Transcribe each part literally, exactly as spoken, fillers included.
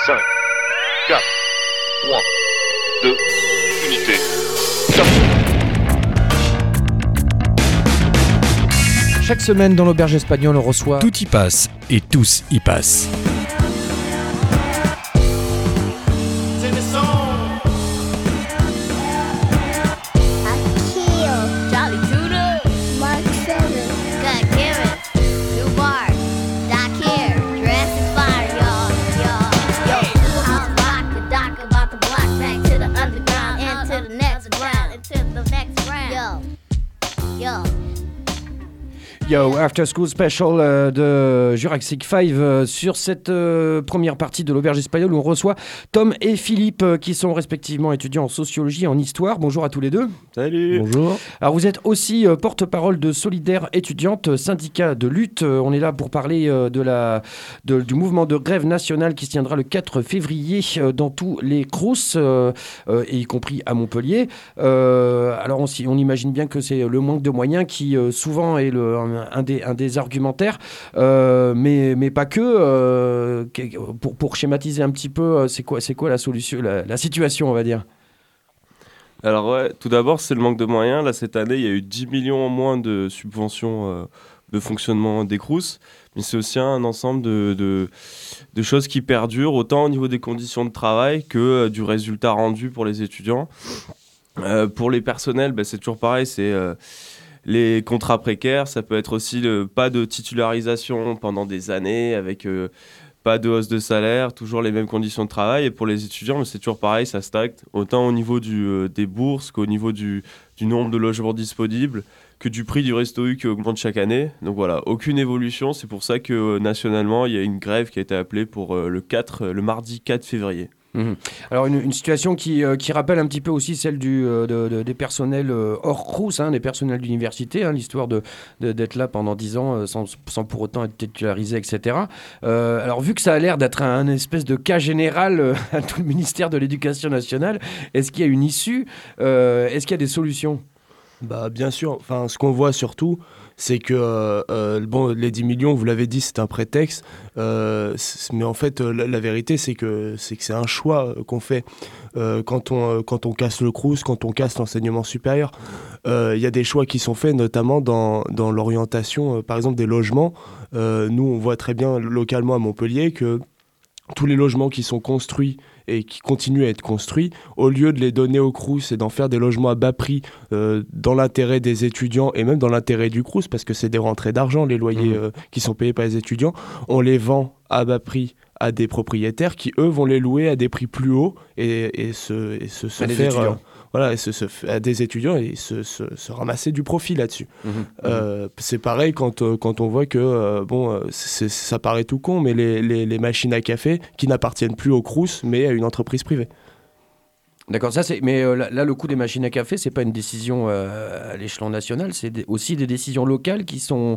cinq, quatre, trois, deux, unité, top. Chaque semaine dans l'Auberge Espagnole, on reçoit... Tout y passe et tous y passent. Yo, After School Special euh, de Jurassic five euh, sur cette euh, première partie de l'Auberge Espagnole où on reçoit Tom et Philippe euh, qui sont respectivement étudiants en sociologie et en histoire. Bonjour à tous les deux. Salut. Bonjour. Alors vous êtes aussi euh, porte-parole de Solidaire étudiante, syndicat de lutte. Euh, on est là pour parler euh, de la, de, du mouvement de grève nationale qui se tiendra le quatre février euh, dans tous les Crous, euh, euh, y compris à Montpellier. Euh, alors on, on imagine bien que c'est le manque de moyens qui euh, souvent est le... Un, Un des, un des argumentaires, euh, mais, mais pas que. Euh, pour, pour schématiser un petit peu, c'est quoi, c'est quoi la solution, la, la situation, on va dire ? Alors ouais, tout d'abord, c'est le manque de moyens. Là, cette année, il y a eu dix millions en moins de subventions euh, de fonctionnement des Crous, mais c'est aussi un ensemble de, de, de choses qui perdurent, autant au niveau des conditions de travail que euh, du résultat rendu pour les étudiants. Euh, pour les personnels, bah, c'est toujours pareil, c'est... Euh, les contrats précaires, ça peut être aussi le pas de titularisation pendant des années avec euh, pas de hausse de salaire, toujours les mêmes conditions de travail. Et pour les étudiants, c'est toujours pareil, ça stagne, autant au niveau du, euh, des bourses qu'au niveau du, du nombre de logements disponibles, que du prix du resto U qui augmente chaque année. Donc voilà, aucune évolution. C'est pour ça que euh, nationalement, il y a une grève qui a été appelée pour euh, le, quatre, le mardi quatre février. Mmh. Alors une, une situation qui, euh, qui rappelle un petit peu aussi celle du, euh, de, de, des personnels euh, hors Crous, hein, des personnels d'université, hein, l'histoire de, de, d'être là pendant dix ans euh, sans, sans pour autant être titularisé, et cetera. Euh, alors vu que ça a l'air d'être un, un espèce de cas général euh, à tout le ministère de l'Éducation nationale, est-ce qu'il y a une issue euh, Est-ce qu'il y a des solutions ? Bah, bien sûr, enfin, ce qu'on voit surtout, c'est que euh, euh, bon, les dix millions, vous l'avez dit, c'est un prétexte, euh, c'est, mais en fait, la, la vérité, c'est que, c'est que c'est un choix qu'on fait euh, quand, on, quand on casse le Crous, quand on casse l'enseignement supérieur. Il euh, y a des choix qui sont faits, notamment dans, dans l'orientation, euh, par exemple, des logements. Euh, nous, on voit très bien localement à Montpellier que tous les logements qui sont construits et qui continuent à être construits, au lieu de les donner au Crous et d'en faire des logements à bas prix euh, dans l'intérêt des étudiants et même dans l'intérêt du Crous, parce que c'est des rentrées d'argent, les loyers euh, qui sont payés par les étudiants, on les vend à bas prix à des propriétaires qui, eux, vont les louer à des prix plus hauts et, et se, et se, se faire... Euh, voilà, et se, se, à des étudiants et se, se, se ramasser du profit là-dessus. Mmh, euh, mmh. C'est pareil quand, euh, quand on voit que, euh, bon, euh, c'est, ça paraît tout con, mais les, les, les machines à café qui n'appartiennent plus au Crous, mais à une entreprise privée. D'accord, ça c'est. Mais euh, là, là, le coût des machines à café, c'est pas une décision euh, à l'échelon national, c'est des, aussi des décisions locales qui sont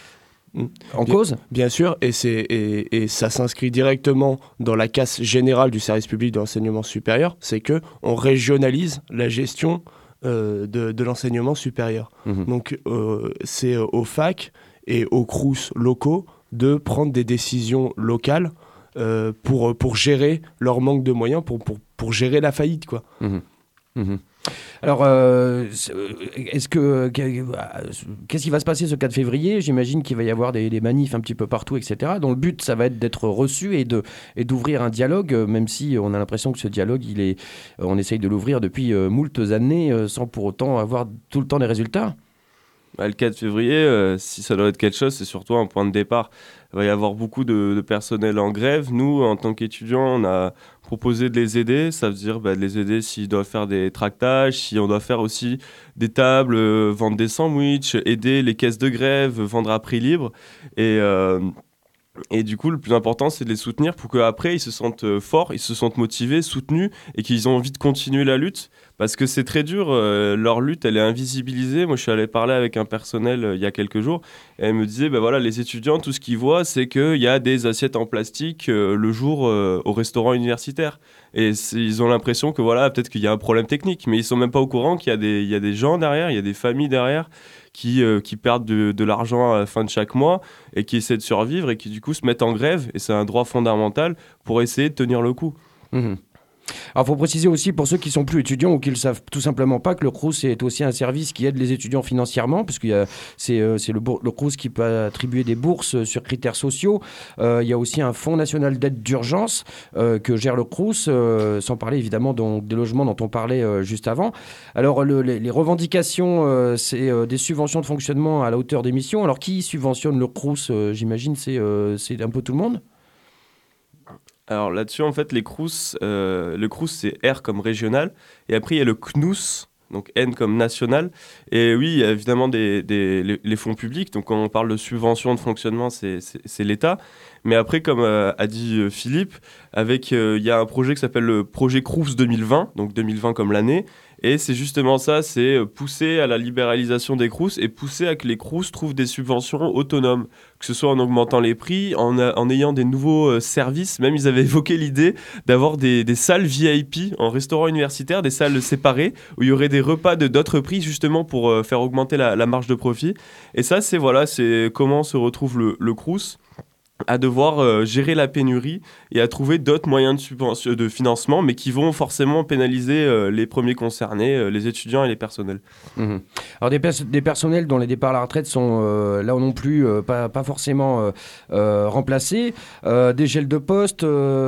en bien, cause. Bien sûr, et, c'est, et, et ça s'inscrit directement dans la casse générale du service public de l'enseignement supérieur, c'est qu'on régionalise la gestion euh, de, de l'enseignement supérieur. Mmh. Donc euh, c'est aux facs et aux Crous locaux de prendre des décisions locales euh, pour, pour gérer leur manque de moyens, pour, pour, pour gérer la faillite, quoi. Mmh. Mmh. Alors, euh, est-ce que, qu'est-ce qui va se passer ce quatre février ? J'imagine qu'il va y avoir des, des manifs un petit peu partout, et cetera. dont le but, ça va être d'être reçu et, de, et d'ouvrir un dialogue, même si on a l'impression que ce dialogue, il est, on essaye de l'ouvrir depuis euh, moultes années sans pour autant avoir tout le temps des résultats. Bah, le quatre février, euh, si ça doit être quelque chose, c'est surtout un point de départ. Il va y avoir beaucoup de, de personnel en grève. Nous, en tant qu'étudiants, on a proposé de les aider. Ça veut dire bah, de les aider s'ils doivent faire des tractages, si on doit faire aussi des tables, euh, vendre des sandwichs, aider les caisses de grève, vendre à prix libre. Et... Euh, Et du coup, le plus important, c'est de les soutenir pour qu'après, ils se sentent forts, ils se sentent motivés, soutenus et qu'ils ont envie de continuer la lutte. Parce que c'est très dur, euh, leur lutte, elle est invisibilisée. Moi, je suis allé parler avec un personnel euh, il y a quelques jours et elle me disait, ben voilà, les étudiants, tout ce qu'ils voient, c'est qu'il y a des assiettes en plastique euh, le jour euh, au restaurant universitaire. Et ils ont l'impression que voilà, peut-être qu'il y a un problème technique, mais ils ne sont même pas au courant qu'il y a des, il y a des gens derrière, il y a des familles derrière qui, euh, qui perdent de, de l'argent à la fin de chaque mois et qui essaient de survivre et qui du coup se mettent en grève, et c'est un droit fondamental pour essayer de tenir le coup. Mmh. Alors, il faut préciser aussi pour ceux qui ne sont plus étudiants ou qui ne le savent tout simplement pas que le Crous est aussi un service qui aide les étudiants financièrement, puisque c'est, euh, c'est le, le Crous qui peut attribuer des bourses sur critères sociaux. Euh, il y a aussi un fonds national d'aide d'urgence euh, que gère le Crous, euh, sans parler évidemment donc, des logements dont on parlait euh, juste avant. Alors, le, les, les revendications, euh, c'est euh, des subventions de fonctionnement à la hauteur des missions. Alors, qui subventionne le Crous euh, J'imagine c'est, euh, c'est un peu tout le monde. Alors là-dessus, en fait, les Crous, euh, le Crous, c'est R comme régional. Et après, il y a le C N U S, donc N comme national. Et oui, il y a évidemment des, des, les, les fonds publics. Donc quand on parle de subventions de fonctionnement, c'est, c'est, c'est l'État. Mais après, comme euh, a dit euh, Philippe, avec, euh, il y a un projet qui s'appelle le projet Crous deux mille vingt, donc deux mille vingt comme l'année. Et c'est justement ça, c'est pousser à la libéralisation des Crous et pousser à que les Crous trouvent des subventions autonomes, que ce soit en augmentant les prix, en, a, en ayant des nouveaux euh, services. Même ils avaient évoqué l'idée d'avoir des, des salles V I P en restaurant universitaire, des salles séparées, où il y aurait des repas de d'autres prix justement pour euh, faire augmenter la, la marge de profit. Et ça, c'est, voilà, c'est comment se retrouve le, le Crous à devoir euh, gérer la pénurie et à trouver d'autres moyens de, subvention, de financement, mais qui vont forcément pénaliser euh, les premiers concernés, euh, les étudiants et les personnels. Mmh. Alors des, pers- des personnels dont les départs à la retraite sont euh, là non plus euh, pas, pas forcément euh, euh, remplacés, euh, des gels de poste,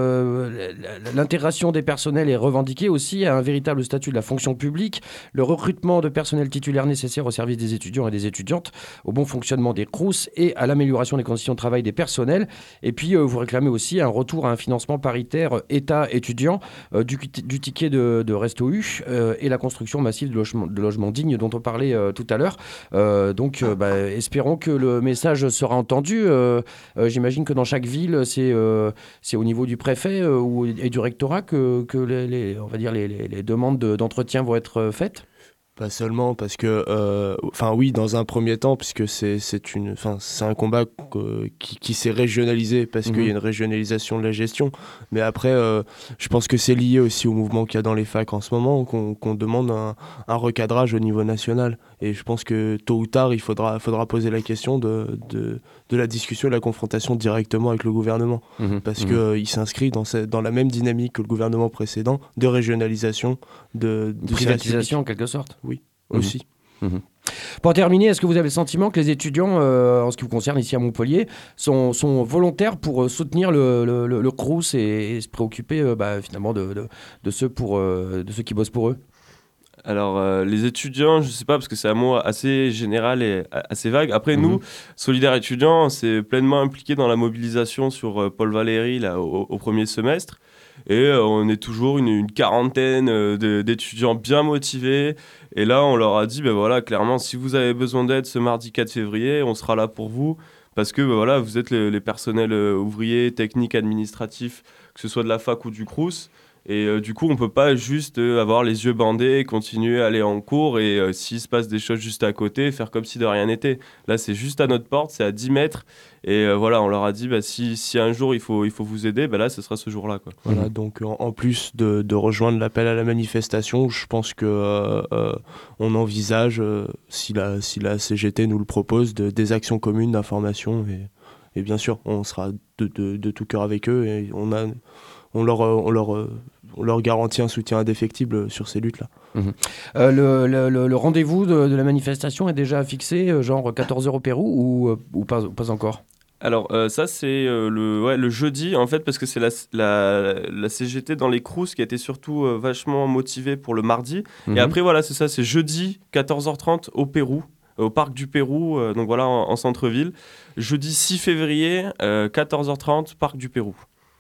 euh, l'intégration des personnels est revendiquée aussi à un véritable statut de la fonction publique, le recrutement de personnel titulaire nécessaire au service des étudiants et des étudiantes, au bon fonctionnement des Crous et à l'amélioration des conditions de travail des personnels. Et puis, euh, vous réclamez aussi un retour à un financement paritaire euh, État-étudiant, euh, du, du ticket de, de Resto U euh, et la construction massive de logements, de logements dignes dont on parlait euh, tout à l'heure. Euh, donc, euh, bah, espérons que le message sera entendu. Euh, euh, j'imagine que dans chaque ville, c'est, euh, c'est au niveau du préfet euh, ou, et du rectorat que, que les, les, on va dire les, les, les demandes de, d'entretien vont être faites. Pas seulement parce que, enfin euh, oui, dans un premier temps, puisque c'est, c'est, une, c'est un combat que, qui, qui s'est régionalisé parce mmh. qu'il y a une régionalisation de la gestion. Mais après, euh, je pense que c'est lié aussi au mouvement qu'il y a dans les facs en ce moment, qu'on, qu'on demande un, un recadrage au niveau national. Et je pense que tôt ou tard, il faudra, faudra poser la question de, de, de la discussion et de la confrontation directement avec le gouvernement. Mmh. Parce mmh. qu'il euh, s'inscrit dans, cette, dans la même dynamique que le gouvernement précédent de régionalisation, de, de privatisation en quelque sorte. Oui, mmh. aussi. Mmh. Pour terminer, est-ce que vous avez le sentiment que les étudiants, euh, en ce qui vous concerne ici à Montpellier, sont, sont volontaires pour euh, soutenir le, le, le, le Crous et, et se préoccuper euh, bah, finalement de, de, de, ceux pour, euh, de ceux qui bossent pour eux ? Alors, euh, les étudiants, je ne sais pas, parce que c'est un mot assez général et assez vague. Après, mmh. nous, Solidaires étudiants, on s'est pleinement impliqués dans la mobilisation sur euh, Paul Valéry là, au, au premier semestre. Et euh, on est toujours une, une quarantaine euh, de, d'étudiants bien motivés. Et là, on leur a dit, ben voilà, clairement, si vous avez besoin d'aide ce mardi quatre février, on sera là pour vous. Parce que ben voilà, vous êtes les, les personnels euh, ouvriers, techniques, administratifs, que ce soit de la fac ou du Crous. Et euh, du coup, on ne peut pas juste euh, avoir les yeux bandés, continuer à aller en cours et euh, s'il se passe des choses juste à côté, faire comme si de rien n'était. Là, c'est juste à notre porte, c'est à dix mètres. Et euh, voilà, on leur a dit, bah, si, si un jour il faut, il faut vous aider, bah, là, ce sera ce jour-là, quoi. Voilà, donc en, en plus de, de rejoindre l'appel à la manifestation, je pense qu'on euh, euh, envisage, euh, si, la, si la C G T nous le propose, de, des actions communes d'information. Et, et bien sûr, on sera de, de, de tout cœur avec eux et on a... On leur, on, leur, on leur garantit un soutien indéfectible sur ces luttes-là. Mmh. Euh, le, le, le rendez-vous de, de la manifestation est déjà fixé, genre quatorze heures au Pérou ou, ou pas, pas encore ? Alors euh, ça c'est euh, le, ouais, le jeudi en fait parce que c'est la, la, la C G T dans les Crous qui a été surtout euh, vachement motivée pour le mardi. Mmh. Et après voilà c'est ça, c'est jeudi quatorze heures trente au Pérou. Au parc du Pérou, euh, donc voilà en, en centre-ville. Jeudi six février, euh, quatorze heures trente, parc du Pérou.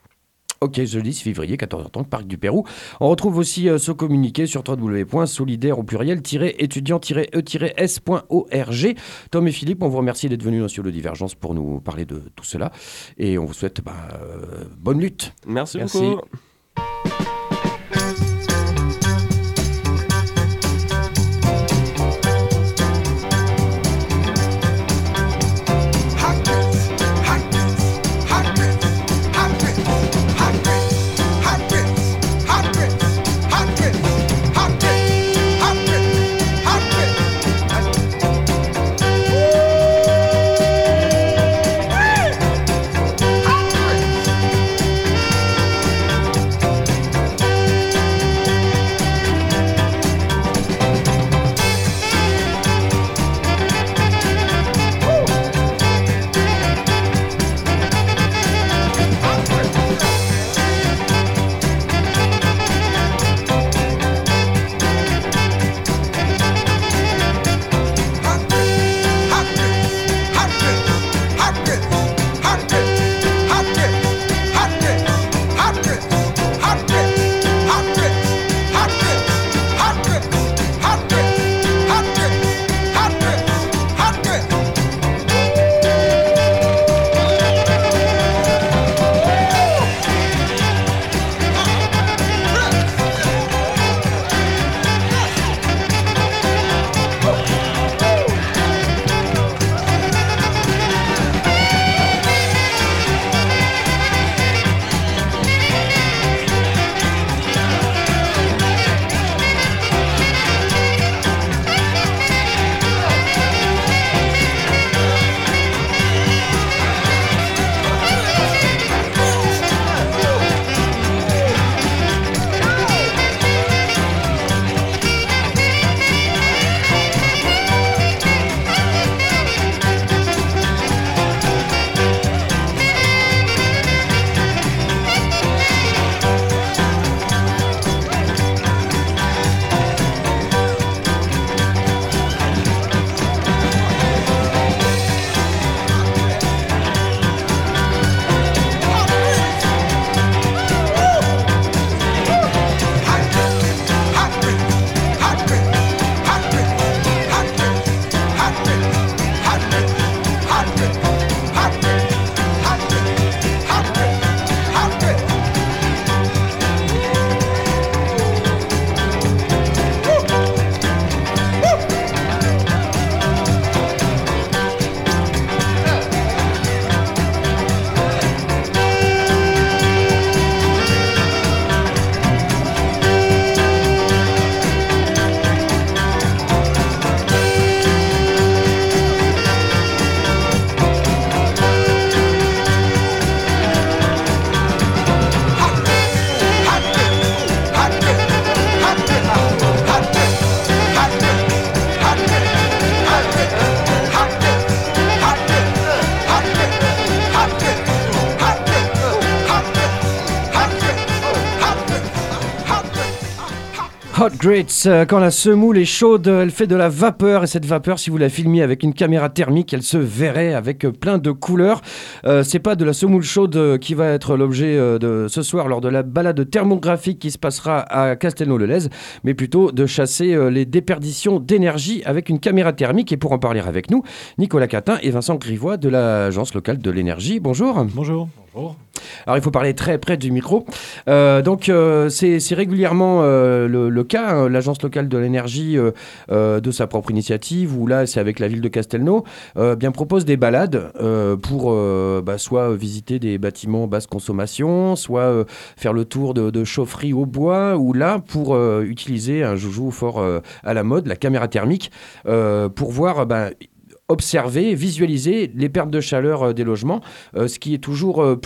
Ok, jeudi six février, quatorze heures trente, Parc du Pérou. On retrouve aussi euh, ce communiqué sur w w w point solidaire au pluriel étudiant e s point org. Tom et Philippe, on vous remercie d'être venus dans Sur le Divergence pour nous parler de tout cela. Et on vous souhaite bah, euh, bonne lutte. Merci, Merci beaucoup. Hot Grits, euh, quand la semoule est chaude, elle fait de la vapeur et cette vapeur, si vous la filmiez avec une caméra thermique, elle se verrait avec euh, plein de couleurs. Euh, c'est pas de la semoule chaude euh, qui va être l'objet euh, de ce soir lors de la balade thermographique qui se passera à Castelnau-le-Lez, mais plutôt de chasser euh, les déperditions d'énergie avec une caméra thermique. Et pour en parler avec nous, Nicolas Catin et Vincent Grivois de l'Agence locale de l'énergie. Bonjour. Bonjour. Bonjour. Alors il faut parler très près du micro. Euh, donc euh, c'est, c'est régulièrement euh, le, le cas, hein, l'agence locale de l'énergie euh, euh, de sa propre initiative, ou là c'est avec la ville de Castelnau, euh, bien propose des balades euh, pour euh, bah, soit visiter des bâtiments basse consommation, soit euh, faire le tour de, de chaufferies au bois, ou là pour euh, utiliser un joujou fort euh, à la mode, la caméra thermique, euh, pour voir bah, observer, visualiser les pertes de chaleur euh, des logements, euh, ce qui est toujours euh,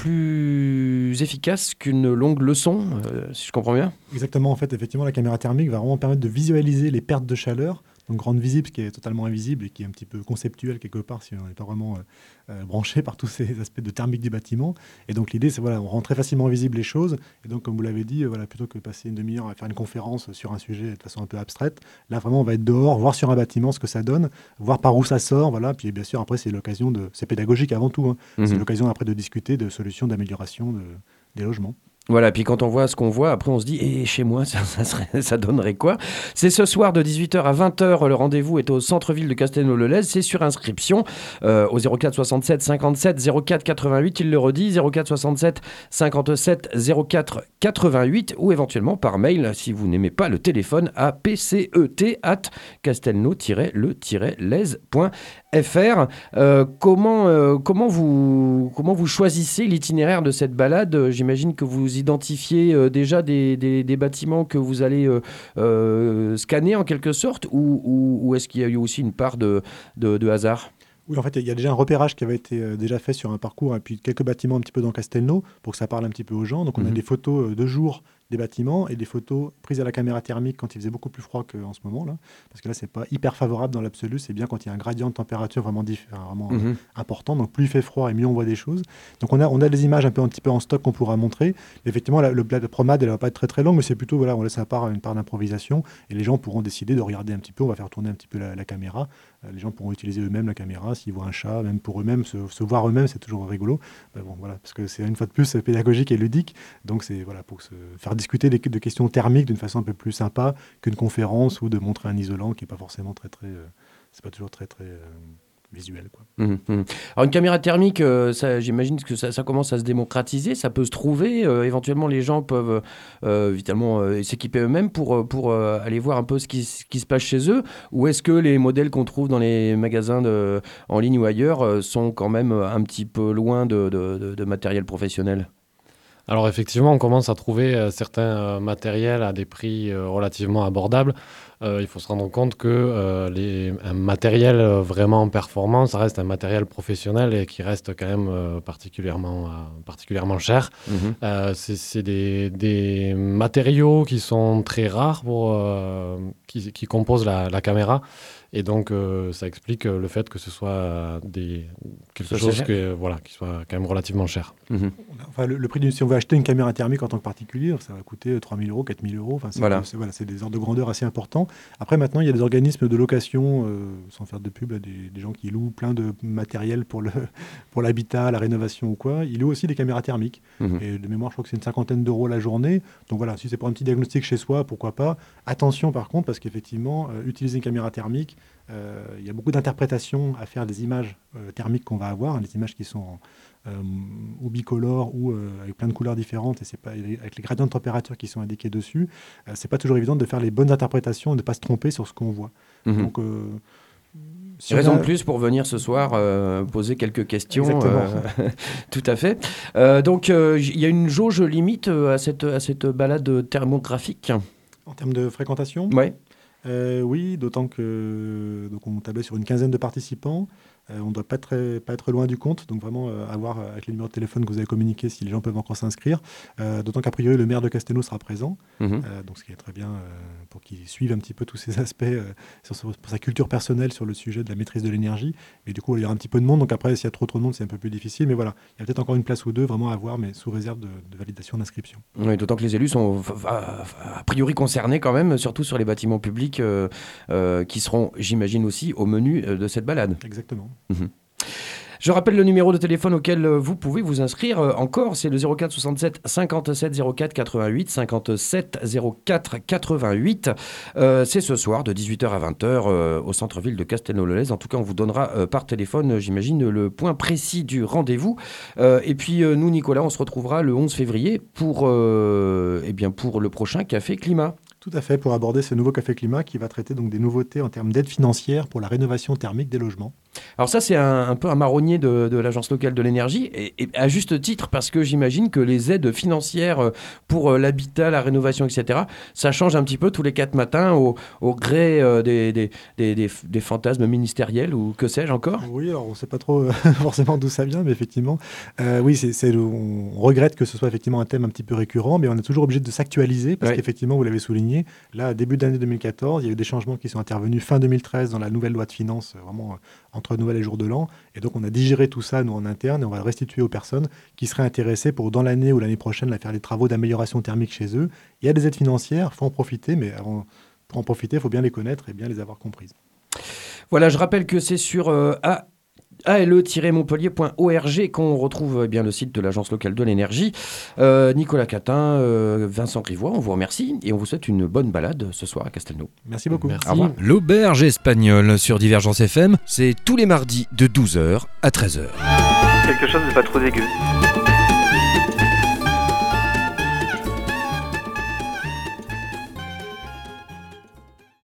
plus efficace qu'une longue leçon, euh, si je comprends bien. Exactement, en fait, effectivement, la caméra thermique va vraiment permettre de visualiser les pertes de chaleur, donc grande visible, ce qui est totalement invisible et qui est un petit peu conceptuel quelque part si on n'est pas vraiment euh, euh, branché par tous ces aspects de thermique du bâtiment. Et donc l'idée, c'est voilà, on rend très facilement visible les choses. Et donc, comme vous l'avez dit, euh, voilà, plutôt que de passer une demi-heure à faire une conférence sur un sujet de façon un peu abstraite, là vraiment, on va être dehors, voir sur un bâtiment ce que ça donne, voir par où ça sort, voilà. Puis bien sûr, après, c'est l'occasion de, c'est pédagogique avant tout, hein. Mmh. C'est l'occasion après de discuter de solutions d'amélioration de, des logements. Voilà, puis quand on voit ce qu'on voit, après on se dit, et chez moi, ça, ça, serait, ça donnerait quoi ? C'est ce soir de dix-huit heures à vingt heures, le rendez-vous est au centre-ville de Castelnau-le-Lez, c'est sur inscription euh, au zéro quatre soixante-sept cinquante-sept zéro quatre quatre-vingt-huit, il le redit, zéro quatre soixante-sept cinquante-sept zéro quatre quatre-vingt-huit, ou éventuellement par mail, si vous n'aimez pas le téléphone, à p c e t arobase castelnau tiret le tiret lez point f r. Euh, comment, euh, comment, vous, comment vous choisissez l'itinéraire de cette balade ? J'imagine que vous identifiez euh, déjà des, des, des bâtiments que vous allez euh, euh, scanner en quelque sorte, ou, ou, ou est-ce qu'il y a eu aussi une part de, de, de hasard ? Oui, en fait, il y a déjà un repérage qui avait été euh, déjà fait sur un parcours, et puis quelques bâtiments un petit peu dans Castelnau, pour que ça parle un petit peu aux gens. Donc, on mmh. a des photos euh, de jour des bâtiments et des photos prises à la caméra thermique quand il faisait beaucoup plus froid qu'en ce moment, là. Parce que là, c'est pas hyper favorable dans l'absolu. C'est bien quand il y a un gradient de température vraiment, diff- vraiment mmh. euh, important. Donc, plus il fait froid et mieux on voit des choses. Donc, on a, on a des images un, peu, un petit peu en stock qu'on pourra montrer. Effectivement, la, le, la promade, elle va pas être très très longue, mais c'est plutôt, voilà, on laisse à part une part d'improvisation et les gens pourront décider de regarder un petit peu. On va faire tourner un petit peu la, la caméra. Euh, les gens pourront utiliser eux-mêmes la caméra. S'ils voient un chat, même pour eux-mêmes, se, se voir eux-mêmes, c'est toujours rigolo. Ben bon, voilà, parce que c'est une fois de plus pédagogique et ludique. Donc, c'est voilà, pour se faire discuter des, de questions thermiques d'une façon un peu plus sympa qu'une conférence ou de montrer un isolant qui n'est pas forcément très, très... Euh, c'est pas toujours très, très... Euh, visuel, quoi. Mmh, mmh. Alors une caméra thermique, euh, ça, j'imagine que ça, ça commence à se démocratiser, ça peut se trouver, euh, éventuellement les gens peuvent euh, évidemment euh, s'équiper eux-mêmes pour, pour euh, aller voir un peu ce qui, ce qui se passe chez eux, ou est-ce que les modèles qu'on trouve dans les magasins de, en ligne ou ailleurs euh, sont quand même un petit peu loin de, de, de, de matériel professionnel ? Alors effectivement, on commence à trouver euh, certains euh, matériels à des prix euh, relativement abordables. Euh, il faut se rendre compte que euh, les, un matériel vraiment performant, ça reste un matériel professionnel et qui reste quand même euh, particulièrement, euh, particulièrement cher. Mmh. Euh, c'est c'est des, des matériaux qui sont très rares pour, euh, qui, qui composent la, la caméra. Et donc, euh, ça explique le fait que ce soit des, quelque chose que, voilà, qui soit quand même relativement cher. Mmh. Enfin, le, le prix d'une, si on veut acheter une caméra thermique en tant que particulier, ça va coûter trois mille euros, quatre mille euros. Enfin, c'est, voilà. C'est, voilà, c'est des ordres de grandeur assez importants. Après, maintenant, il y a des organismes de location, euh, sans faire de pub, là, des, des gens qui louent plein de matériel pour, le, pour l'habitat, la rénovation ou quoi. Ils louent aussi des caméras thermiques. Mmh. Et de mémoire, je crois que c'est une cinquantaine d'euros la journée. Donc voilà, si c'est pour un petit diagnostic chez soi, pourquoi pas. Attention par contre, parce qu'effectivement, euh, utiliser une caméra thermique, il euh, y a beaucoup d'interprétations à faire des images euh, thermiques qu'on va avoir, hein, des images qui sont euh, ou bicolores ou euh, avec plein de couleurs différentes, et c'est pas, avec les gradients de température qui sont indiqués dessus, euh, c'est pas toujours évident de faire les bonnes interprétations et de ne pas se tromper sur ce qu'on voit. Mmh. Donc, euh, si raison a... de plus pour venir ce soir euh, poser quelques questions. Euh, tout à fait. Euh, donc, il euh, y a une jauge limite à cette, à cette balade thermographique ? En termes de fréquentation ? Ouais. Euh, oui, d'autant que donc on tablait sur une quinzaine de participants. Euh, on ne doit pas, très, pas être loin du compte, donc vraiment euh, avoir euh, avec les numéros de téléphone que vous avez communiqués si les gens peuvent encore s'inscrire. Euh, d'autant qu'a priori, le maire de Castelnau sera présent, Mmh. euh, donc ce qui est très bien euh, pour qu'il suive un petit peu tous ces aspects, euh, sur, sur- pour sa culture personnelle sur le sujet de la maîtrise de l'énergie. Mais du coup, il y aura un petit peu de monde, donc après, s'il y a trop trop de monde, c'est un peu plus difficile. Mais voilà, il y a peut-être encore une place ou deux vraiment à voir, mais sous réserve de, de validation d'inscription. Oui, d'autant que les élus sont a, a priori concernés quand même, surtout sur les bâtiments publics euh, euh, qui seront, j'imagine aussi, au menu euh, de cette balade. Exactement. Mmh. Je rappelle le numéro de téléphone auquel euh, vous pouvez vous inscrire euh, encore, c'est le zéro quatre soixante-sept cinquante-sept zéro quatre quatre-vingt-huit, cinquante-sept zéro quatre quatre-vingt-huit. Euh, c'est ce soir de dix-huit heures à vingt heures euh, au centre-ville de Castelnau-le-Lez. En tout cas, on vous donnera euh, par téléphone, euh, j'imagine, le point précis du rendez-vous. Euh, et puis euh, nous, Nicolas, on se retrouvera le onze février pour, euh, eh bien, pour le prochain Café Climat. Tout à fait, pour aborder ce nouveau Café Climat qui va traiter donc des nouveautés en termes d'aide financière pour la rénovation thermique des logements. Alors ça, c'est un, un peu un marronnier de, de l'Agence locale de l'énergie, et, et à juste titre, parce que j'imagine que les aides financières pour euh, l'habitat, la rénovation, et cetera, ça change un petit peu tous les quatre matins au, au gré euh, des, des, des, des, des fantasmes ministériels, ou que sais-je encore. Oui, alors on ne sait pas trop euh, forcément d'où ça vient, mais effectivement, euh, oui, c'est, c'est, on regrette que ce soit effectivement un thème un petit peu récurrent, mais on est toujours obligé de s'actualiser, parce Ouais. qu'effectivement, vous l'avez souligné, là, début d'année deux mille quatorze, il y a eu des changements qui sont intervenus fin deux mille treize dans la nouvelle loi de finances, euh, vraiment euh, entre Noël et jour de l'an, et donc on a digéré tout ça, nous, en interne, et on va le restituer aux personnes qui seraient intéressées pour, dans l'année ou l'année prochaine, là, faire des travaux d'amélioration thermique chez eux. Il y a des aides financières, il faut en profiter, mais avant, pour en profiter, il faut bien les connaître et bien les avoir comprises. Voilà, je rappelle que c'est sur euh, A- A L E Montpellier point org qu'on retrouve eh bien le site de l'Agence locale de l'énergie. Euh, Nicolas Catin, euh, Vincent Grivois, on vous remercie et on vous souhaite une bonne balade ce soir à Castelnau. Merci beaucoup. Merci. Au revoir. L'auberge espagnole sur Divergence F M, c'est tous les mardis de douze heures à treize heures. Quelque chose de pas trop dégueu.